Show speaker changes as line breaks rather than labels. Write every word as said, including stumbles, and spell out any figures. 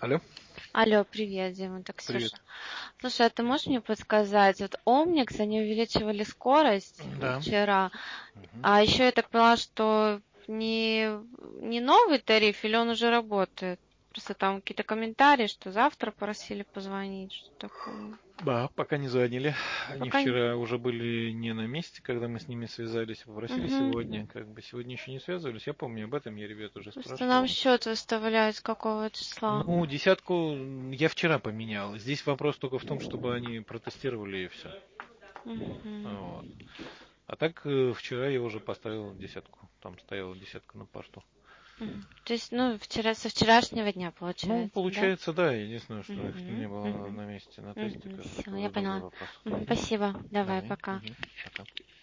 Алло,
Алло, привет, Дима, это Ксюша.
привет.
Слушай, а ты можешь мне подсказать, вот Омникс, они увеличивали скорость
Да.
вчера,
Мгм.
а еще я так поняла, что не, не новый тариф, или он уже работает? Просто там какие-то комментарии, что завтра просили позвонить, что такое.
Да, пока не звонили. Они
Пока не...
вчера уже были не на месте, когда мы с ними связались, попросили
Мгм.
сегодня. Как бы сегодня еще не связывались. Я помню об этом, я ребят уже
Просто нам
спрашивал.
счет выставляют с какого числа.
Ну, десятку я вчера поменял. Здесь вопрос только в том, чтобы они протестировали и все.
Мгм.
Вот. А так э, вчера я уже поставил десятку. Там стояла десятка на парту.
Мгм. То есть, ну, вчера, со вчерашнего дня,
Ну,
получается, да?
получается, да. Единственное, что их не
Мгм.
было на,
Мгм.
на месте на тесте,
Мгм.
как бы
Все,
это
я
уже другой
поняла.
вопрос.
Мгм.
Мгм.
Спасибо. Давай,
Давай.
пока.
Мгм. Пока.